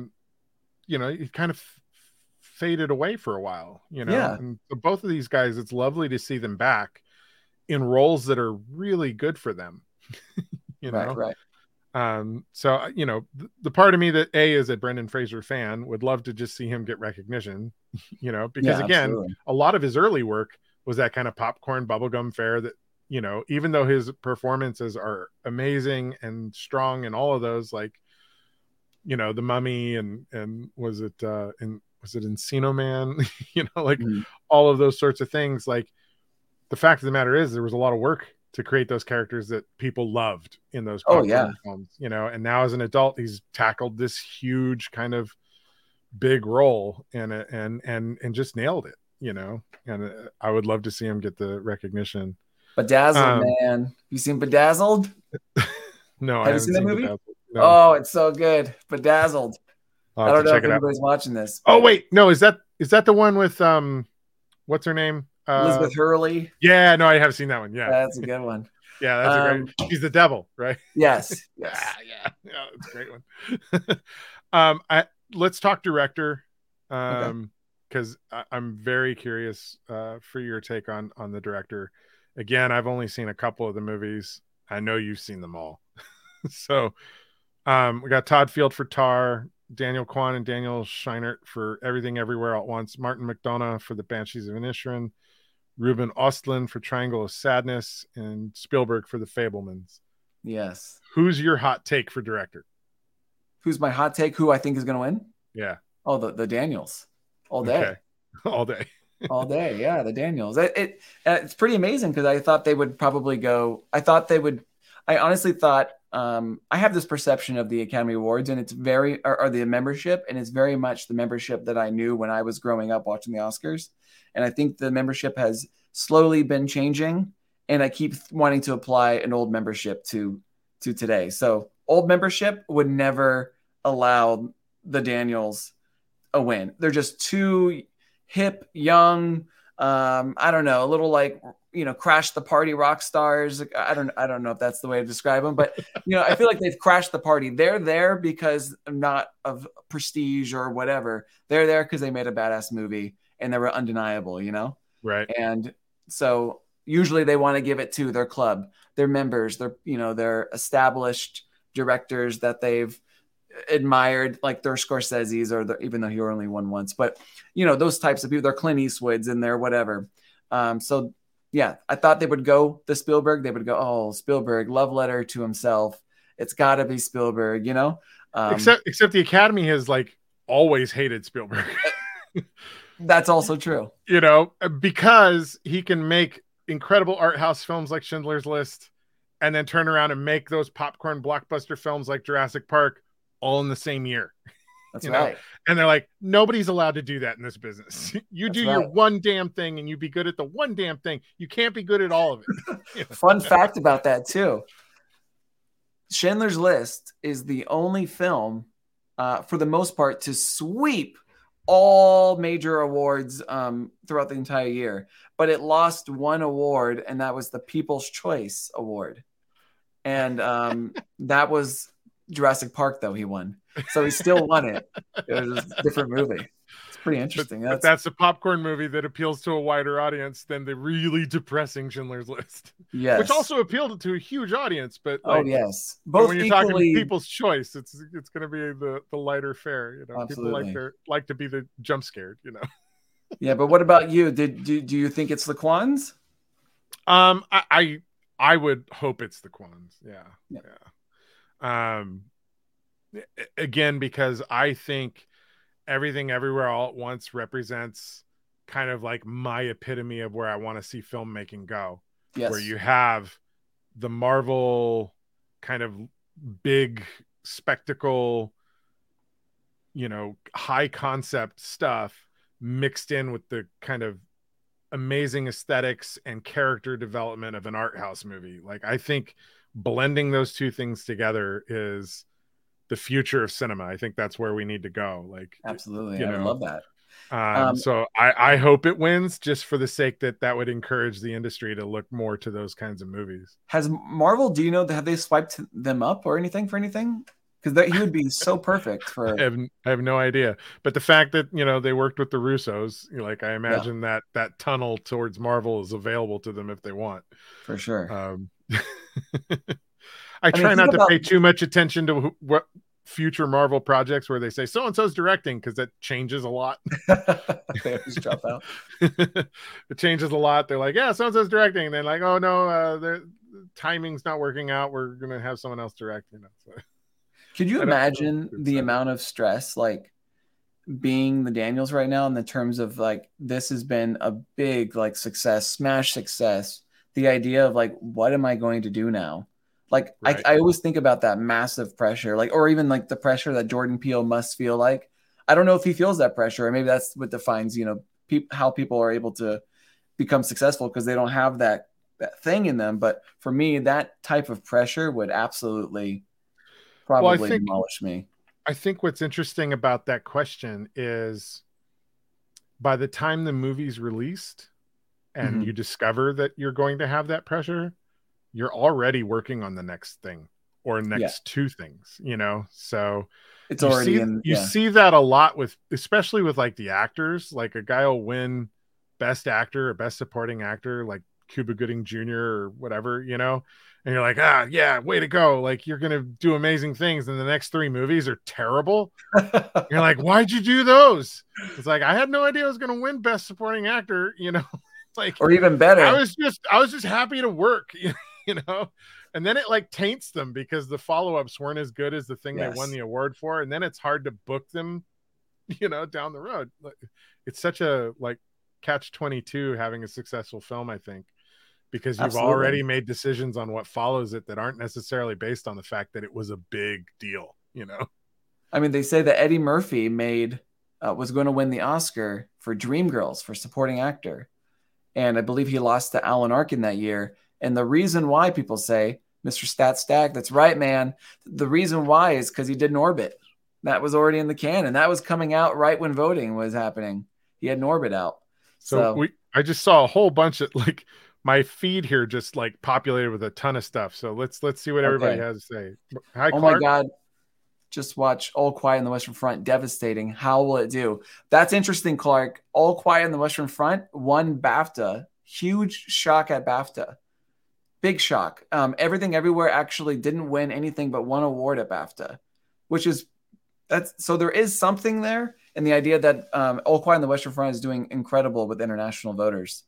he kind of faded away for a while, and so both of these guys, it's lovely to see them back in roles that are really good for them. Right. So the part of me that is a Brendan Fraser fan would love to just see him get recognition, because again, absolutely, a lot of his early work was that kind of popcorn bubblegum fare that, even though his performances are amazing and strong and all of those, like, The Mummy and was it Encino Man, all of those sorts of things. Like, the fact of the matter is there was a lot of work to create those characters that people loved in those popcorn films, and now as an adult, he's tackled this huge kind of big role and just nailed it, and I would love to see him get the recognition. Bedazzled, man. You seen Bedazzled? No, have you seen that movie? No. Oh, it's so good. Bedazzled. I don't know if anybody's watching this. Oh wait, no, is that the one with what's her name? Elizabeth Hurley. Yeah, no, I have seen that one. Yeah, that's a good one. Yeah, that's a great. She's the devil, right? Yes. Yeah, it's a great one. Let's talk director, because I'm very curious for your take on the director. Again, I've only seen a couple of the movies. I know you've seen them all. So we got Todd Field for Tar, Daniel Kwan and Daniel Scheinert for Everything Everywhere at Once, Martin McDonagh for The Banshees of Inisherin, Ruben Östlund for Triangle of Sadness, and Spielberg for The Fabelmans. Yes. Who's your hot take for director? Who's my hot take? Who I think is going to win? Yeah. Oh, the Daniels. All day. Okay. All day. All day. Yeah, the Daniels. It's pretty amazing because I thought they would probably go. I honestly thought I have this perception of the Academy Awards, and it's or the membership, and it's very much the membership that I knew when I was growing up watching the Oscars. And I think the membership has slowly been changing, and I keep wanting to apply an old membership to today. So old membership would never allow the Daniels a win. They're just too hip, young. I don't know, a little like, crash the party rock stars. I don't know if that's the way to describe them, but I feel like they've crashed the party. They're there because not of prestige or whatever. They're there because they made a badass movie and they were undeniable, Right. And so usually they want to give it to their club, their members, their established directors that they've admired, like their Scorsese's even though he only won once, but those types of people, their Clint Eastwoods and their whatever. So yeah, I thought they would go the Spielberg. They would go, oh, Spielberg, love letter to himself. It's got to be Spielberg, Except the Academy has like always hated Spielberg. That's also true. Because he can make incredible art house films like Schindler's List and then turn around and make those popcorn blockbuster films like Jurassic Park all in the same year. That's right. And they're like, nobody's allowed to do that in this business. You do your one damn thing and you be good at the one damn thing. You can't be good at all of it. Fun fact about that too. Schindler's List is the only film, for the most part, to sweep all major awards throughout the entire year. But it lost one award, and that was the People's Choice Award. And that was Jurassic Park, though, he won. So he still won it. It was a different movie. It's pretty But, interesting. but that's a popcorn movie that appeals to a wider audience than the really depressing Schindler's List, which yes. also appealed to a huge audience. But Oh yes, but both when you're equally. talking people's choice, it's going to be the lighter fare. You know, Absolutely. people like to be the jump scared. You know. Yeah, but what about you? Do you think it's the Kwans? I would hope it's the Kwans. Yeah. Again, because I think Everything Everywhere All at Once represents kind of like my epitome of where I want to see filmmaking go. Yes. Where you have the Marvel kind of big spectacle, high concept stuff mixed in with the kind of amazing aesthetics and character development of an art house movie. Like, I think blending those two things together is the future of cinema. I think that's where we need to go. Like, absolutely, I would love that. So I hope it wins, just for the sake that would encourage the industry to look more to those kinds of movies. Has Marvel, do you know, have they swiped them up or anything for anything? Because he would be so perfect for. I have no idea, but the fact that they worked with the Russos, like, I imagine that tunnel towards Marvel is available to them if they want. For sure. I try not to pay too much attention to what future Marvel projects where they say so and so's directing, because that changes a lot. They just drop out. It changes a lot. They're like, yeah, so and so's directing, and then like, oh no, the timing's not working out. We're gonna have someone else direct. So. Could you imagine the amount of stress, like, being the Daniels right now, in the terms of like, this has been a big like success, smash success. The idea of like, what am I going to do now? Like, right. I always think about that massive pressure, like, or even like the pressure that Jordan Peele must feel like. I don't know if he feels that pressure, or maybe that's what defines, how people are able to become successful, because they don't have that thing in them. But for me, that type of pressure would absolutely probably demolish me. I think what's interesting about that question is, by the time the movie's released and you discover that you're going to have that pressure, you're already working on the next thing or next two things, so it's already you see that a lot especially with like the actors. Like, a guy will win best actor or best supporting actor, like Cuba Gooding Jr. or whatever, and you're like, yeah, way to go. Like, you're going to do amazing things. And the next 3 movies are terrible. You're like, why'd you do those? It's like, I had no idea I was going to win best supporting actor, like, or even better. I was just happy to work, and then it like taints them, because the follow-ups weren't as good as the thing they won the award for. And then it's hard to book them, down the road. It's such a like catch-22 having a successful film, I think. Because you've already made decisions on what follows it that aren't necessarily based on the fact that it was a big deal, I mean, they say that Eddie Murphy was going to win the Oscar for Dreamgirls for supporting actor. And I believe he lost to Alan Arkin that year. And the reason why, people say, Mr. Stat Stack, that's right, man. The reason why is because he did Norbit. That was already in the can. And that was coming out right when voting was happening. He had Norbit out. So I just saw a whole bunch of like, my feed here just like populated with a ton of stuff. So let's see what everybody has to say. Hi, Clark. My God. Just watch All Quiet on the Western Front. Devastating. How will it do? That's interesting, Clark. All Quiet on the Western Front won BAFTA. Huge shock at BAFTA. Big shock. Everything Everywhere actually didn't win anything but one award at BAFTA, so there is something there. And the idea that All Quiet on the Western Front is doing incredible with international voters.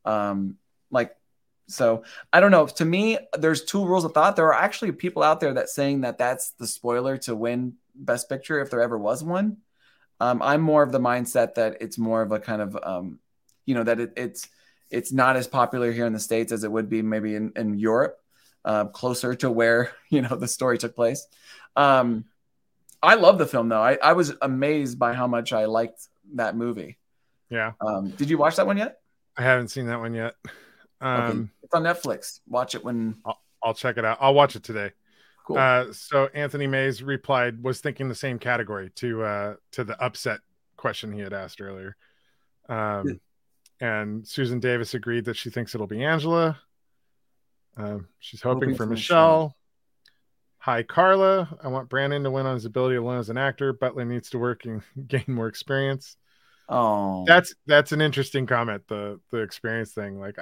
So I don't know. To me, there's 2 rules of thought. There are actually people out there that saying that that's the spoiler to win Best Picture if there ever was one. I'm more of the mindset that it's more of a kind of, that it's not as popular here in the States as it would be maybe in Europe, closer to where, the story took place. I love the film though. I was amazed by how much I liked that movie. Yeah. Did you watch that one yet? I haven't seen that one yet. Okay. It's on Netflix. Watch it when I'll check it out. I'll watch it today. Cool. So Anthony Mays replied, was thinking the same category to the upset question he had asked earlier. And Susan Davis agreed that she thinks it'll be Angela. She's hoping for Michelle. Hi, Carla. I want Brandon to win on his ability alone as an actor. Butler needs to work and gain more experience. Oh, That's an interesting comment. The experience thing, like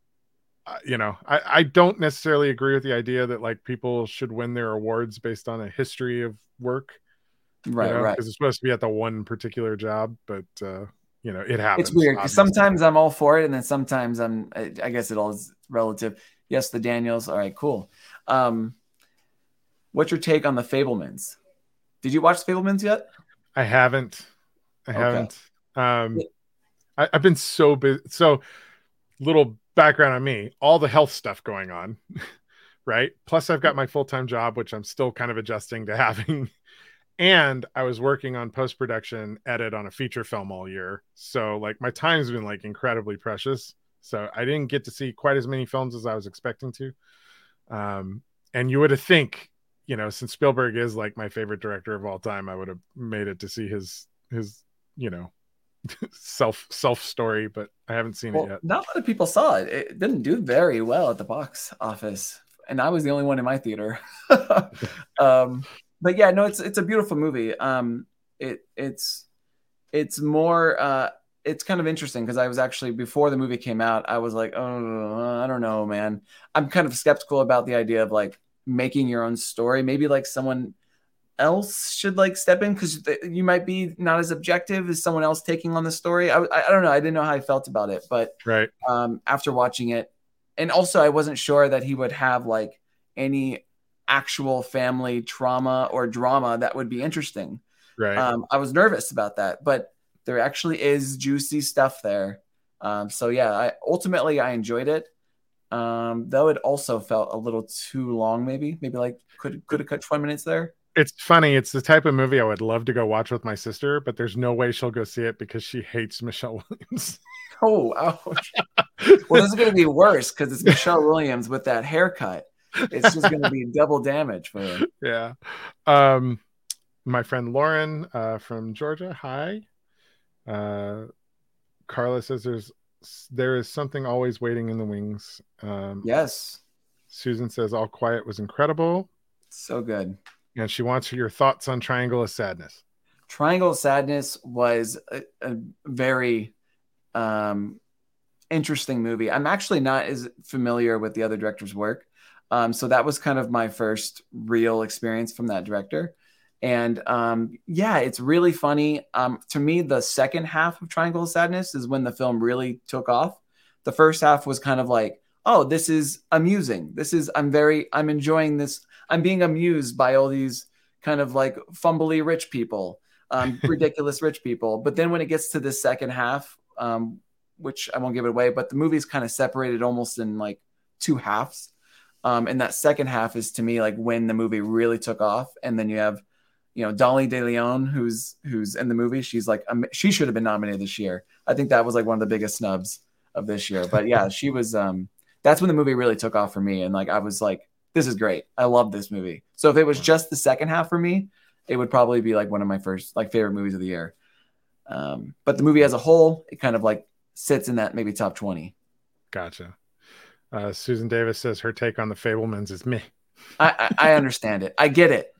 I don't necessarily agree with the idea that like people should win their awards based on a history of work, right, right. because it's supposed to be at the one particular job, but it It's happens, weird because obviously. sometimes I'm all for it, and then sometimes I guess it all is relative. Yes, the Daniels. All right, cool. Um, what's your take on the Fablemans? Did you watch Fablemans yet? I haven't. I Okay. haven't. Um, I've been so busy. So little background on me: all the health stuff going on, right? Plus, I've got my full time job, which I'm still kind of adjusting to having. And I was working on post production edit on a feature film all year, so like my time's been like incredibly precious. So I didn't get to see quite as many films as I was expecting to. And you would have think, since Spielberg is like my favorite director of all time, I would have made it to see his you know self story, but I haven't seen it Well, yet. not a lot of people saw it. It didn't do very well at the box office, and I was the only one in my theater. um, but yeah, no, it's a beautiful movie. It's more it's kind of interesting because I was actually before the movie came out, I was like, oh, I don't know, man. I'm kind of skeptical about the idea of like making your own story. Maybe like someone else should like step in because you might be not as objective as someone else taking on the story. I don't know. I didn't know how I felt about it, but Right. after watching it, and also I wasn't sure that he would have like any actual family trauma or drama that would be interesting. Right. I was nervous about that, but there actually is juicy stuff there. So yeah, ultimately I enjoyed it. Though it also felt a little too long, maybe like could have cut 20 minutes there. It's funny. It's the type of movie I would love to go watch with my sister, but there's no way she'll go see it because she hates Michelle Williams. Oh, ouch. Well, this is going to be worse because it's Michelle Williams with that haircut. It's just going to be double damage for her. Yeah. Um, my friend Lauren from Georgia. Hi. Uh, Carla says there is something always waiting in the wings. Yes. Susan says All Quiet was incredible, So good. and she wants your thoughts on Triangle of Sadness. Triangle of Sadness was a very interesting movie. I'm actually not as familiar with the other director's work. So that was kind of my first real experience from that director. And yeah, it's really funny. To me, the second half of Triangle of Sadness is when the film really took off. The first half was kind of like, oh, this is amusing. I'm enjoying this. I'm being amused by all these kind of like fumbly rich people, ridiculous rich people. But then when it gets to the second half, which I won't give it away, but the movie's kind of separated almost in like two halves. And that second half is to me like when the movie really took off. And then you have, Dolly De Leon, who's in the movie. She's like, she should have been nominated this year. I think that was like one of the biggest snubs of this year. But yeah, she was. That's when the movie really took off for me, and like I was like, this is great. I love this movie. So if it was just the second half for me, it would probably be like one of my first like favorite movies of the year. But the movie as a whole, it kind of like sits in that maybe top 20. Gotcha. Susan Davis says her take on the Fablemans is meh. I understand it. I get it.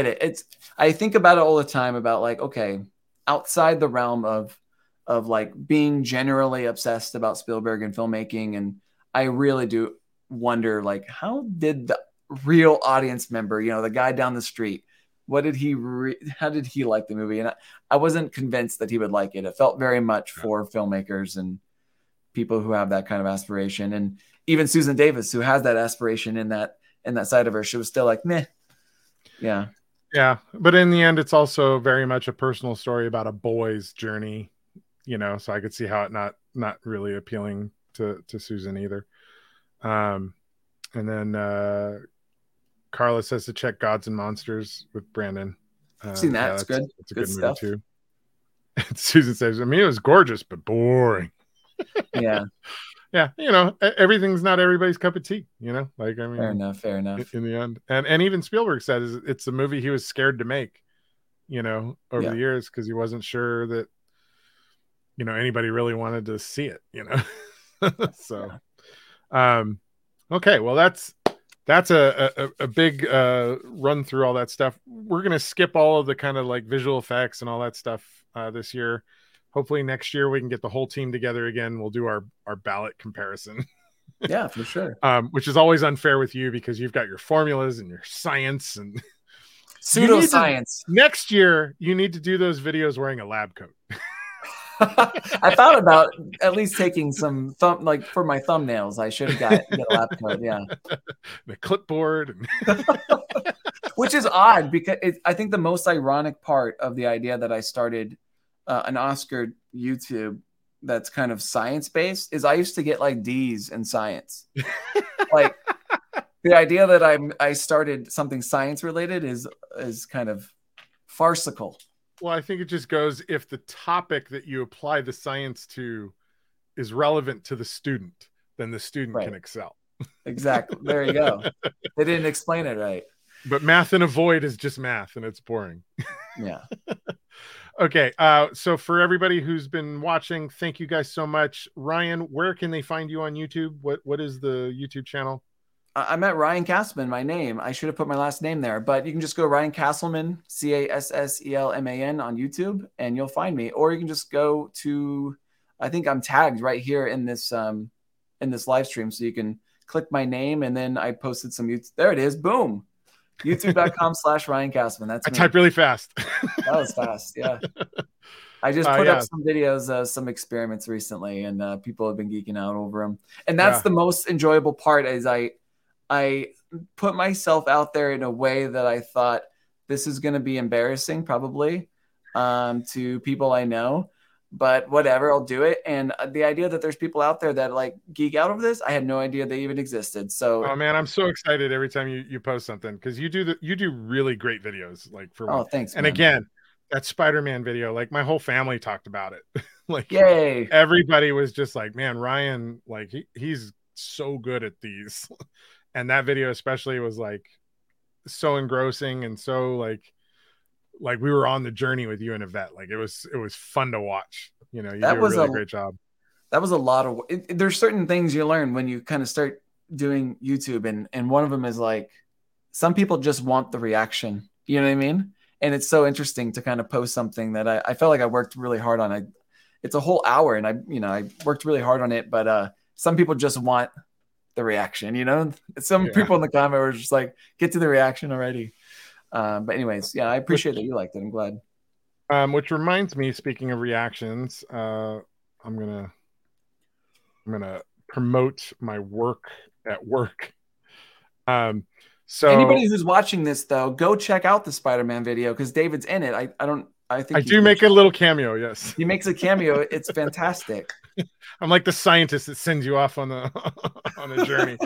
I think about it all the time about like, okay, outside the realm of like being generally obsessed about Spielberg and filmmaking. And I really do wonder like, how did the real audience member, the guy down the street, how did he like the movie? And I wasn't convinced that he would like it. It felt very much for filmmakers and people who have that kind of aspiration. And even Susan Davis, who has that aspiration in that side of her, she was still like, meh. Yeah. Yeah. But in the end, it's also very much a personal story about a boy's journey, so I could see how it not really appealing to Susan either. And then Carla says to check Gods and Monsters with Brandon. I've seen that. It's good. It's a good good stuff. movie too. And Susan says, I mean, it was gorgeous, but boring. Yeah. Yeah. Everything's not everybody's cup of tea, like, I mean, fair enough. In the end. And even Spielberg said it's a movie he was scared to make, over the years, because he wasn't sure that, anybody really wanted to see it, So, okay. Well, that's a big run through all that stuff. We're going to skip all of the kind of like visual effects and all that stuff this year. hopefully next year we can get the whole team together again. We'll do our ballot comparison. Yeah, for sure. Which is always unfair with you because you've got your formulas and your science and pseudoscience. Next year, you need to do those videos wearing a lab coat. I thought about at least taking some for my thumbnails. I should have got a lab coat. Yeah, the clipboard, which is odd because I think the most ironic part of the idea that I started an Oscar YouTube that's kind of science based is I used to get like D's in science. Like the idea that I started something science related is kind of farcical. Well, I think it just goes if the topic that you apply the science to is relevant to the student, then the student can excel. Exactly. There you go. They didn't explain it right. But math in a void is just math and it's boring. Yeah. Okay. So for everybody who's been watching, thank you guys so much. Ryan, where can they find you on YouTube? What is the YouTube channel? I'm at Ryan Castleman, my name. I should have put my last name there, but you can just go Ryan Castleman, Casselman on YouTube, and you'll find me. Or you can just go to, I think I'm tagged right here in this live stream, so you can click my name, and then I posted some YouTube. There it is. Boom. YouTube.com/Ryan Castleman. That's me. I typed really fast. That was fast. Yeah. I just put up some videos of some experiments recently, and people have been geeking out over them. And that's the most enjoyable part is I put myself out there in a way that I thought this is going to be embarrassing probably to people I know, but whatever, I'll do it. And the idea that there's people out there that like geek out over this, I had no idea they even existed. So, oh man, I'm so excited every time you post something because you do really great videos. Like thanks. And man. Again, that Spider-Man video, like my whole family talked about it. Like, yay! Everybody was just like, man, Ryan, like he's so good at these. And that video especially was like so engrossing and so like we were on the journey with you and Yvette. Like it was fun to watch. You know, you did a really great job. That was a lot of there's certain things you learn when you kind of start doing YouTube, and one of them is like some people just want the reaction. You know what I mean? And it's so interesting to kind of post something that I felt like I worked really hard on. It's a whole hour, and I worked really hard on it, but some people just want the reaction, you know. Some people in the comment were just like, get to the reaction already. But anyways, yeah, I appreciate that you liked it. I'm glad. Which reminds me, speaking of reactions, I'm gonna promote my work at work. So anybody who's watching this though, go check out the Spider-Man video because David's in it. I think I do make a little cameo. Yes, he makes a cameo. It's fantastic. I'm like the scientist that sends you off on the journey.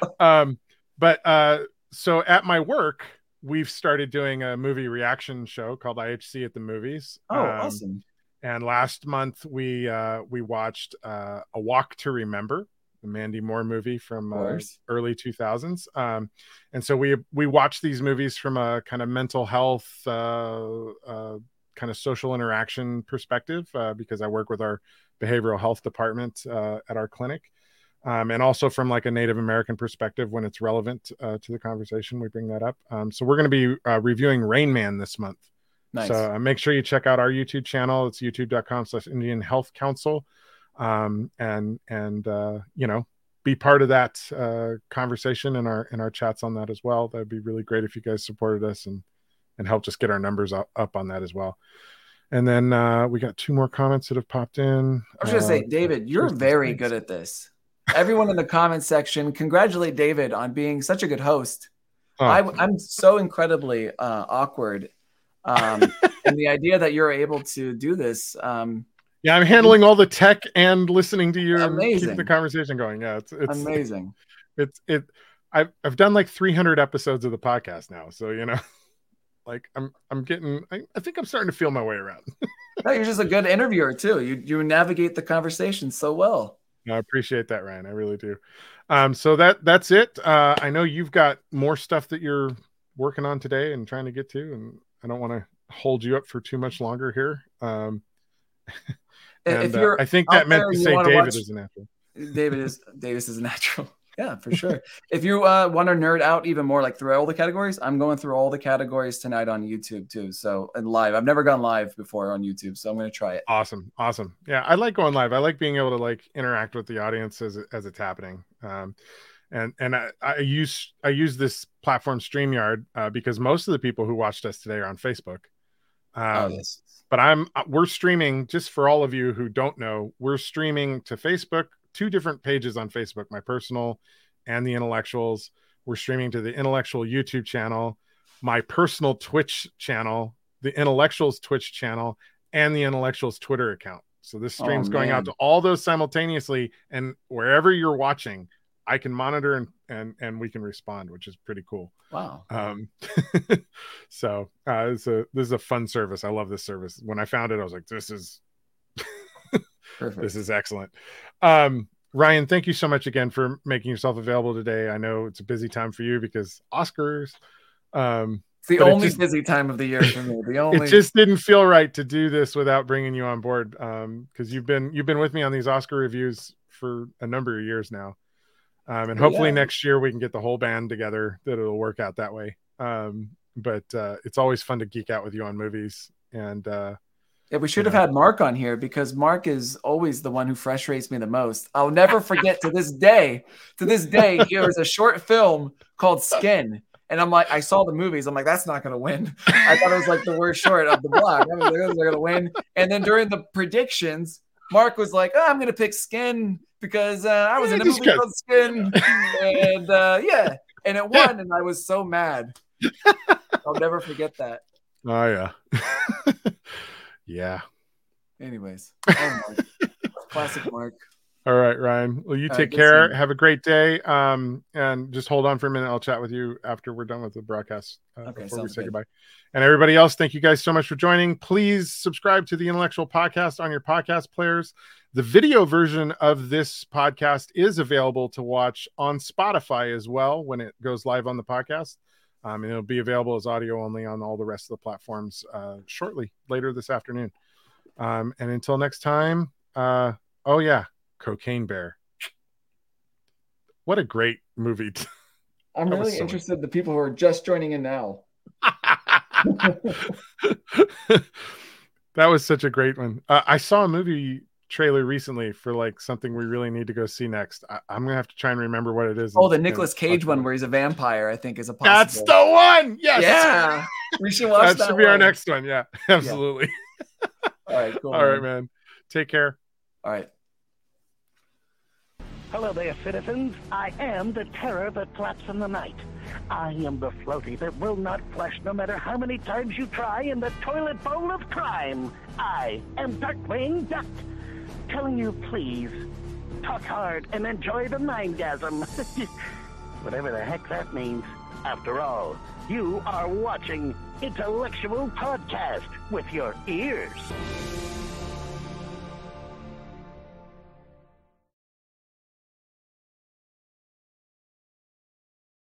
So at my work, we've started doing a movie reaction show called IHC at the Movies. Oh, awesome! And last month we watched A Walk to Remember, the Mandy Moore movie from early 2000s. And so we watched these movies from a kind of mental health, kind of social interaction perspective, because I work with our behavioral health department at our clinic. And also from like a Native American perspective, when it's relevant to the conversation, we bring that up. So we're going to be reviewing Rain Man this month. Nice. So make sure you check out our YouTube channel. It's youtube.com/Indian Health Council. And be part of that conversation in our chats on that as well. That'd be really great if you guys supported us and helped us get our numbers up on that as well. And then we got 2 more comments that have popped in. I was going to say, David, you're very good at this. Everyone in the comment section, congratulate David on being such a good host. Oh. I'm so incredibly awkward. And the idea that you're able to do this. Yeah, I'm handling all the tech and listening to you and keep the conversation going. Yeah, it's amazing. I've done like 300 episodes of the podcast now. So, you know, like I'm getting, I think I'm starting to feel my way around. No, you're just a good interviewer too. You navigate the conversation so well. No, I appreciate that, Ryan. I really do. So that's it. I know you've got more stuff that you're working on today and trying to get to, and I don't want to hold you up for too much longer here. I think that meant to say David is a natural. Davis is a natural. Yeah, for sure. If you want to nerd out even more, like through all the categories, I'm going through all the categories tonight on YouTube too. So, and live. I've never gone live before on YouTube, so I'm going to try it. Awesome. Yeah, I like going live. I like being able to like interact with the audience as it's happening. And I use this platform StreamYard because most of the people who watched us today are on Facebook. Yes. But we're streaming, just for all of you who don't know, we're streaming to Facebook, 2 different pages on Facebook, my personal and the Intellectuals. We're streaming to the Intellectual YouTube channel, my personal Twitch channel, the Intellectuals Twitch channel, and the Intellectuals Twitter account. So this stream's going out to all those simultaneously, and wherever you're watching, I can monitor and we can respond, which is pretty cool. Wow. So this is a fun service. I love this service. When I found it, I was like, this is perfect. This is excellent. Ryan, thank you so much again for making yourself available today. I know it's a busy time for you because Oscars. It's the only busy time of the year for me. It just didn't feel right to do this without bringing you on board, because you've been with me on these Oscar reviews for a number of years now. And hopefully next year we can get the whole band together that it'll work out that way. But it's always fun to geek out with you on movies. And we should have had Mark on here, because Mark is always the one who frustrates me the most. I'll never forget to this day, there was a short film called Skin. And I'm like, I saw the movies. I'm like, that's not going to win. I thought it was like the worst short of the block. I was like, they're going to win. And then during the predictions, Mark was like, I'm going to pick Skin because I was in a movie called Skin. And and it won. And I was so mad. I'll never forget that. Oh, yeah. Yeah. Anyways. Classic Mark. All right, Ryan. Well, you take care. Have a great day. And just hold on for a minute. I'll chat with you after we're done with the broadcast before we say goodbye. And everybody else, thank you guys so much for joining. Please subscribe to the Intellectual Podcast on your podcast players. The video version of this podcast is available to watch on Spotify as well when it goes live on the podcast. And it'll be available as audio only on all the rest of the platforms shortly, later this afternoon. And until next time, Cocaine Bear. What a great movie. I'm really interested in the people who are just joining in now. That was such a great one. I saw a movie trailer recently for like something we really need to go see next. I'm gonna have to try and remember what it is. Oh, the Nicolas Cage one where he's a vampire, I think is a possible. That's the one. Yes. Yeah. We should watch that. That should be our next one. Yeah, absolutely. Yeah. All right, cool. All right, man. Take care. All right. Hello there, citizens. I am the terror that flaps in the night. I am the floaty that will not flush no matter how many times you try in the toilet bowl of crime. I am Darkwing Duck, telling you please, talk hard and enjoy the mindgasm. Whatever the heck that means. After all, you are watching Intellectual Podcast with your ears.